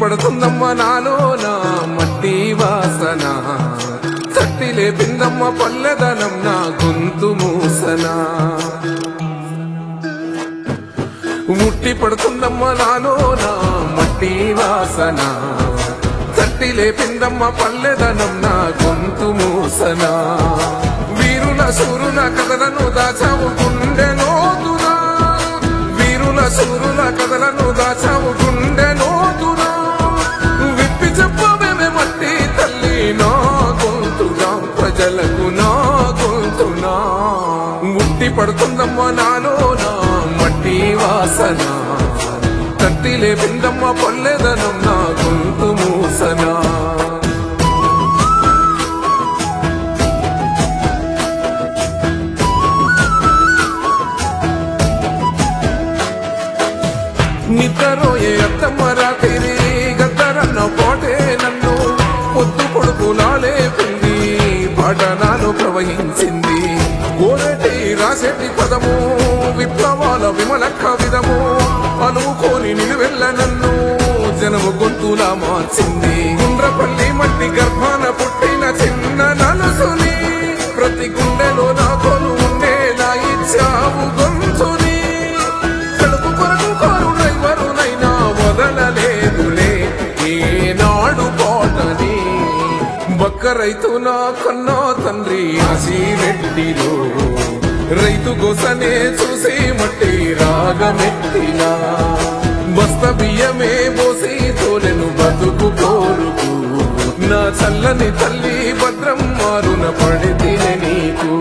పడుతుందమ్మ నాలో నా మట్టి వాసన, తట్టి లేపిందమ్మ పల్లెదనం నా గొంతు మూసన. ముట్టి పడుతుందమ్మ నాలో నా మట్టి వాసన, తట్టి లేపిందమ్మ పల్లెదనం నా గొంతు మూసన. వీరుల సూరుల కథలను దాచావు గుండె లోతునా, వీరుల సూరుల కథలను దాచావు గుండె లోతునా. విప్పి చెప్పవేమే మట్టి తల్లి నా గొంతుగా, ప్రజలకు నా గొంతునా. ముట్టి పడుతుందమ్మ నాలో నా మట్టి వాసన, తట్టి లేపిందమ్మ పల్లెదనం నా గొంతు మూసన. నిద్రరోయే అత్తమ్మ రాత్రి గద్దరన్న పోటే నన్ను పొద్దు పొడుపులాలే పిండి పఠనాలు ప్రవహించింది. కోరటి రాసేటి పదము విప్లవాల విమలక్క విధము, అనుకోని నిలువెల్ల నన్ను జనము గొంతులా మార్చింది. గుండ్రపల్లి మట్టి గర్భాన పుట్టిన చిన్న నలుసుని, ప్రతి గుండెలో నా కొను ఉండేలా ఇచ్చావు గొంతుని. కడుపు కొరకు కారు డ్రైవరునైనా వదలలేదులే ఏనాడు పాటని. బక్క రైతు నా కన్నా తండ్రి ఆశీరెడ్డిలో, రైతు గోసనే చూసి మట్టి రాగమెత్తినా. బస్త బియ్యమే పోసి తోలెను బతుకు కోరుకు, నా చల్లని తల్లి భద్రం మారున పడితే నీకు.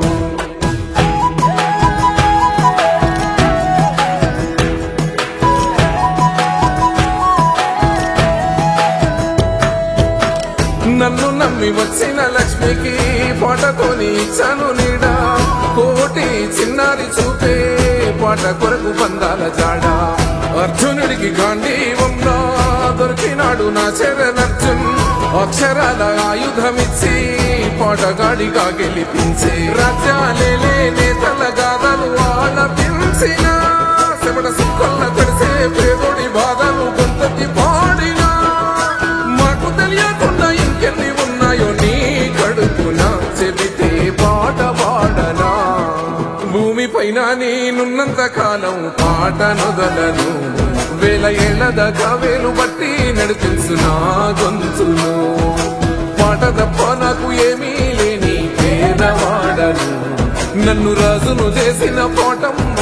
నన్ను నమ్మి వచ్చిన లక్ష్మికి పాటతోని ఇచ్చాను నీడా, కోటి చిన్నారి చూపే పాట కొరకు బంధాల జాడ. అర్జునుడికి గాంధీవంలా దొరికినాడు నా చరణర్జున్, అక్షరాల ఆయుధమిచ్చి పాటగాడిగా గెలిపించే. రాజ్యాలే నేతల గాథలు ఆలపించిన, శబడ సుక్కల్ల తడిసే పేదోడి బాధలు గొంతకి పాడిన. మాకు తెలియకుండా ఇంకెన్ని ఉన్నాయో నీ కడుపున, చెబితే పాట పాడనా. భూమి పైన నేనున్నంత కాలం పాట నొదలను, వేల ఏళ్ల దాకా వేలు బట్టి నడిపించు నా గొంతును. పాట తప్ప నాకు ఏమీ లేని పేదవాడను, నన్ను రాజును చేసిన పాఠం